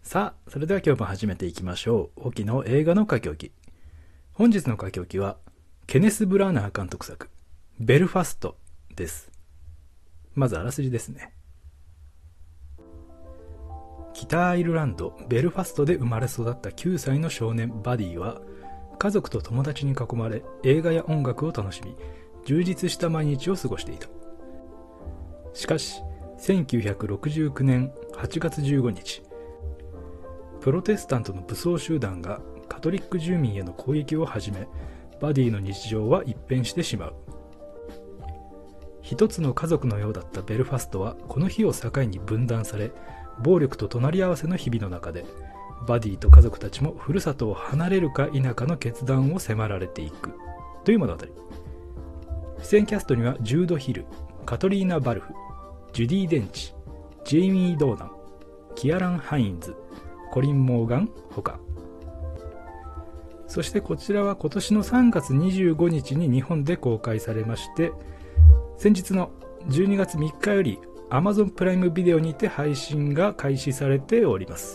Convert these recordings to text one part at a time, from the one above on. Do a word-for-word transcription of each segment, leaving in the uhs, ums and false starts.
さあ、それでは今日も始めていきましょう。沖の映画の書き置き。本日の書き置きは、ケネス・ブラナー監督作、ベルファストです。まずあらすじですね。北アイルランド、ベルファストで生まれ育ったきゅうさいの少年バディは、家族と友達に囲まれ、映画や音楽を楽しみ、充実した毎日を過ごしていた。しかし、せんきゅうひゃくろくじゅうきゅうねんはちがつじゅうごにち、プロテスタントの武装集団がカトリック住民への攻撃を始め、バディの日常は一変してしまう。一つの家族のようだったベルファストはこの日を境に分断され、暴力と隣り合わせの日々の中で、バディと家族たちもふるさとを離れるか否かの決断を迫られていくという物語。出演キャストにはジュード・ヒル、カトリーナ・バルフ、ジュディ・デンチ、ジェイミー・ドーナン、キアラン・ハインズ、コリン・モーガンほか。そしてこちらは今年のさんがつにじゅうごにちに日本で公開されまして、先日のじゅうにがつみっかより Amazon プライムビデオにて配信が開始されております。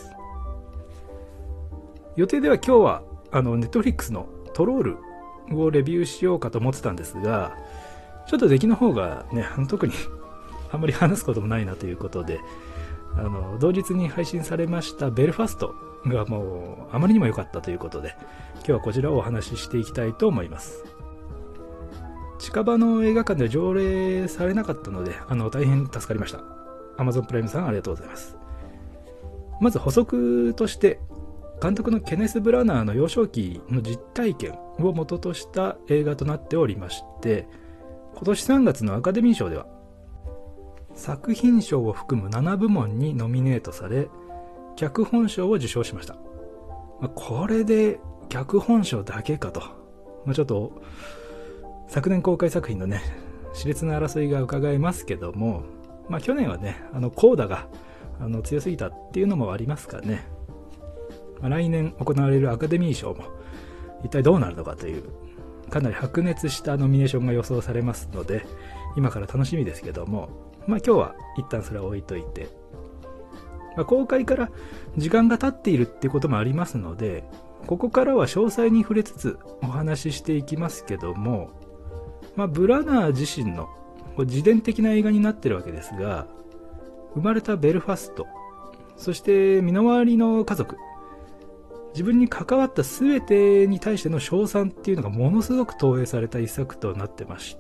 予定では今日はあの Netflix のトロールをレビューしようかと思ってたんですが、ちょっと出来の方がね、特にあんまり話すこともないなということで、あの同日に配信されましたベルファストがもうあまりにも良かったということで、今日はこちらをお話ししていきたいと思います。近場の映画館で上映されなかったので、あの大変助かりました。 Amazon プライムさんありがとうございます。まず補足として、監督のケネス・ブラナーの幼少期の実体験を元とした映画となっておりまして、今年さんがつのアカデミー賞では作品賞を含むななぶもんにノミネートされ、脚本賞を受賞しました。まあ、これで脚本賞だけかと、まあ、ちょっと昨年公開作品のね熾烈な争いが伺えますけども、まあ、去年はねあのコーダがあの強すぎたっていうのもありますからね、まあ、来年行われるアカデミー賞も一体どうなるのかというかなり白熱したノミネーションが予想されますので、今から楽しみですけども、まあ今日は一旦それは置いといて、まあ、公開から時間が経っているっていうこともありますので、ここからは詳細に触れつつお話ししていきますけども、まあ、ブラナー自身の自伝的な映画になってるわけですが、生まれたベルファスト、そして身の回りの家族、自分に関わった全てに対しての称賛っていうのがものすごく投影された一作となってまして、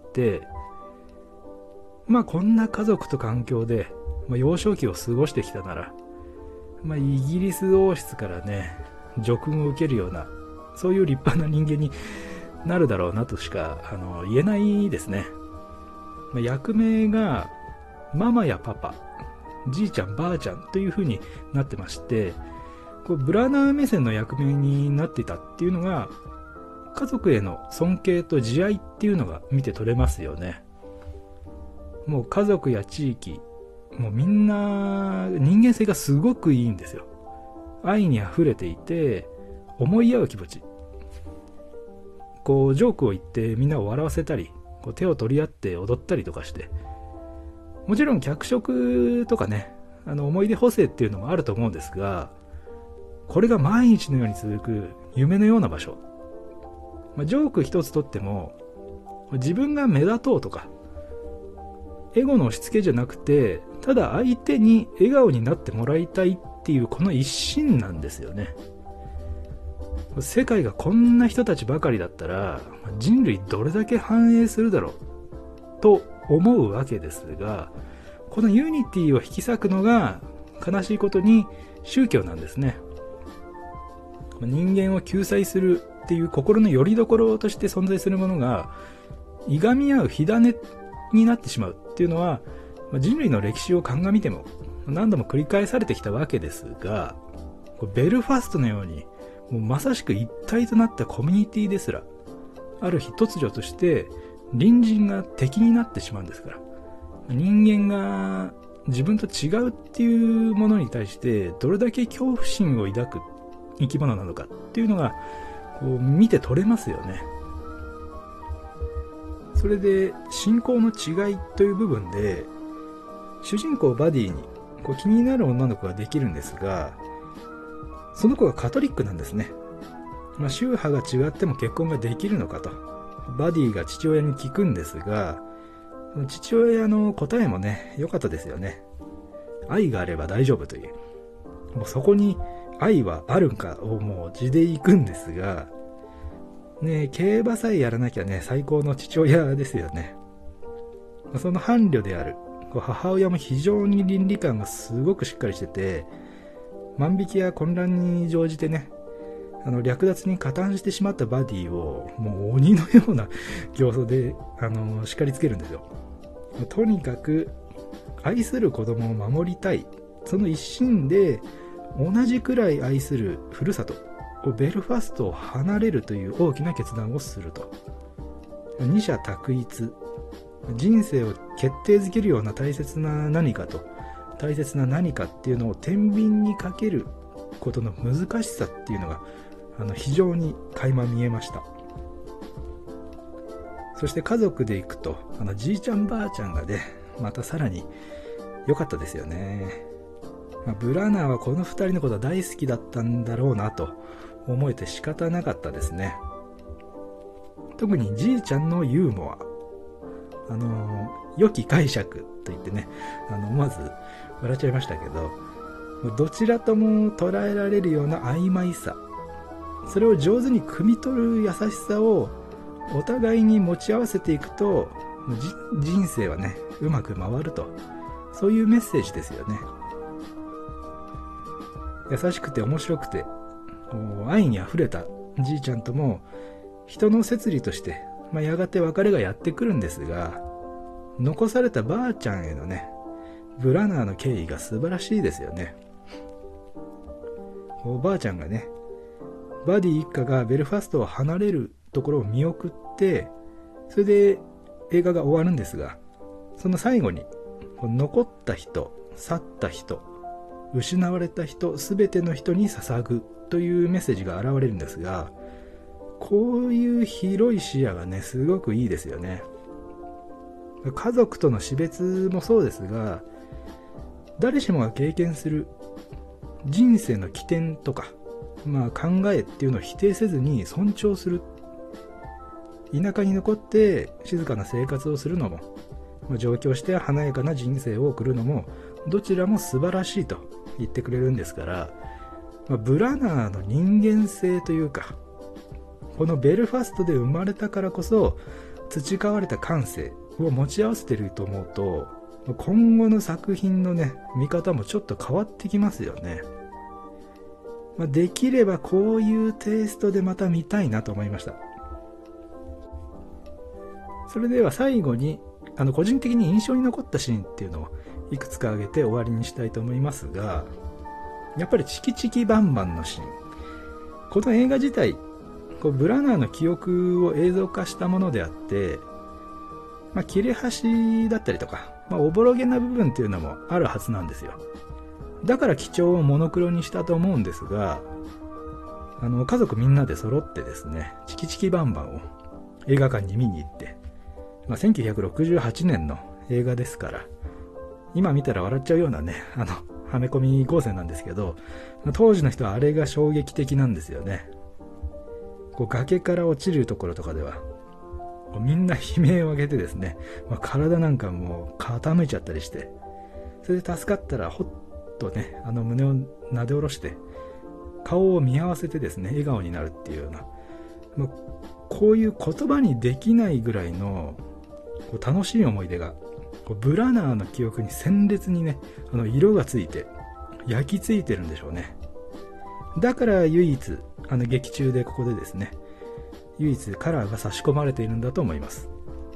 まあこんな家族と環境で、まあ、幼少期を過ごしてきたなら、まあ、イギリス王室からね叙勲を受けるような、そういう立派な人間になるだろうなとしかあの言えないですね。まあ、役名がママやパパ、じいちゃんばあちゃんという風になってまして、こうブラナー目線の役名になっていたっていうのが、家族への尊敬と慈愛っていうのが見て取れますよね。もう家族や地域、もうみんな人間性がすごくいいんですよ。愛にあふれていて、思い合う気持ち、こうジョークを言ってみんなを笑わせたり、こう手を取り合って踊ったりとかして、もちろん脚色とかね、あの思い出補正っていうのもあると思うんですが、これが毎日のように続く夢のような場所、まあ、ジョーク一つとっても自分が目立とうとかエゴの押し付けじゃなくて、ただ相手に笑顔になってもらいたいっていうこの一心なんですよね。世界がこんな人たちばかりだったら人類どれだけ繁栄するだろうと思うわけですが、このユニティを引き裂くのが悲しいことに宗教なんですね。人間を救済するっていう心の拠り所として存在するものがいがみ合う火種になってしまうっていうのは、人類の歴史を鑑みても何度も繰り返されてきたわけですが、ベルファストのようにもうまさしく一体となったコミュニティですら、ある日突如として隣人が敵になってしまうんですから、人間が自分と違うっていうものに対してどれだけ恐怖心を抱く生き物なのかっていうのがこう見て取れますよね。それで信仰の違いという部分で、主人公バディにこう気になる女の子ができるんですが、 その子がカトリックなんですね。まあ、宗派が違っても結婚ができるのかとバディが父親に聞くんですが、父親の答えもね良かったですよね。愛があれば大丈夫という、もうそこに愛はあるんかをもう地で行くんですがね、競馬さえやらなきゃね最高の父親ですよね。その伴侶である母親も非常に倫理観がすごくしっかりしてて、万引きや混乱に乗じてね、あの略奪に加担してしまったバディをもう鬼のような形相であの叱りつけるんですよ。とにかく愛する子供を守りたい、その一心で同じくらい愛するふるさとベルファストを離れるという大きな決断をすると。二者択一、人生を決定づけるような大切な何かと大切な何かっていうのを天秤にかけることの難しさっていうのがあの非常に垣間見えました。そして家族で行くとあのじいちゃんばあちゃんがねまたさらに良かったですよね。まあ、ブラナーはこのふたりのことは大好きだったんだろうなと思えて仕方なかったですね。特にじいちゃんのユーモア、あの良き解釈と言ってね、あの思わず笑っちゃいましたけど、どちらとも捉えられるような曖昧さ、それを上手に汲み取る優しさをお互いに持ち合わせていくと人生はねうまく回ると、そういうメッセージですよね。優しくて面白くて愛にあふれたじいちゃんとも人の摂理として、まあ、やがて別れがやってくるんですが、残されたばあちゃんへのねブラナーの敬意が素晴らしいですよね。おばあちゃんがねバディ一家がベルファストを離れるところを見送って、それで映画が終わるんですが、その最後に残った人、去った人、失われた人、すべての人に捧ぐというメッセージが現れるんですが、こういう広い視野がねすごくいいですよね。家族との死別もそうですが、誰しもが経験する人生の起点とか、まあ、考えっていうのを否定せずに尊重する。田舎に残って静かな生活をするのも、上京して華やかな人生を送るのも、どちらも素晴らしいと言ってくれるんですから、まあ、ブラナーの人間性というか、このベルファストで生まれたからこそ培われた感性を持ち合わせていると思うと、今後の作品のね見方もちょっと変わってきますよね。まあ、できればこういうテイストでまた見たいなと思いました。それでは最後にあの個人的に印象に残ったシーンっていうのをいくつか挙げて終わりにしたいと思いますが、やっぱりチキチキバンバンのシーン、この映画自体こうブラナーの記憶を映像化したものであって、まあ、切れ端だったりとか、まあ、おぼろげな部分っていうのもあるはずなんですよ。だから基調をモノクロにしたと思うんですが、あの家族みんなで揃ってですねチキチキバンバンを映画館に見に行って、まあ、せんきゅうひゃくろくじゅうはちねんの映画ですから、今見たら笑っちゃうようなねあのはめ込み合成なんですけど、当時の人はあれが衝撃的なんですよね。こう崖から落ちるところとかではみんな悲鳴を上げてですね、まあ、体なんかもう傾いちゃったりして、それで助かったらほっとねあの胸をなで下ろして顔を見合わせてですね笑顔になるっていうような、まあ、こういう言葉にできないぐらいのこう楽しい思い出がこうブラナーの記憶に鮮烈にねあの色がついて焼き付いてるんでしょうね。だから唯一あの劇中でここでですね唯一カラーが差し込まれているんだと思います。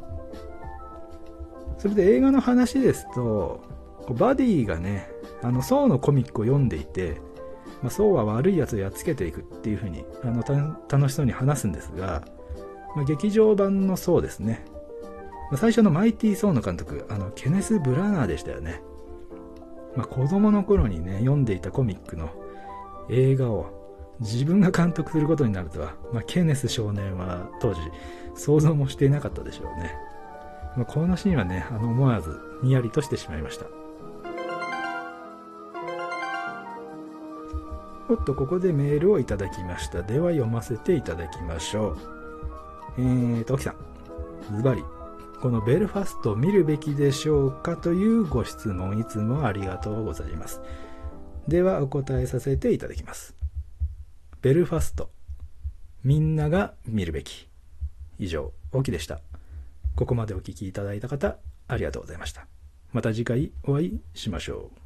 それで映画の話ですと、バディがねあのソーのコミックを読んでいて、まあ、ソーは悪いやつをやっつけていくっていう風にあの楽しそうに話すんですが、まあ、劇場版のソーですね、まあ、最初のマイティー・ソーの監督あのケネス・ブラナーでしたよね。まあ、子供の頃にね読んでいたコミックの映画を自分が監督することになるとは、まあ、ケネス少年は当時想像もしていなかったでしょうね。まあ、このシーンはねあの思わずにやりとしてしまいました。 おっと、ここでメールをいただきました。では読ませていただきましょう。えーと、沖さん。ズバリ、このベルファストを見るべきでしょうかというご質問、いつもありがとうございます。ではお答えさせていただきます。ベルファスト、みんなが見るべき。以上、沖でした。ここまでお聞きいただいた方、ありがとうございました。また次回お会いしましょう。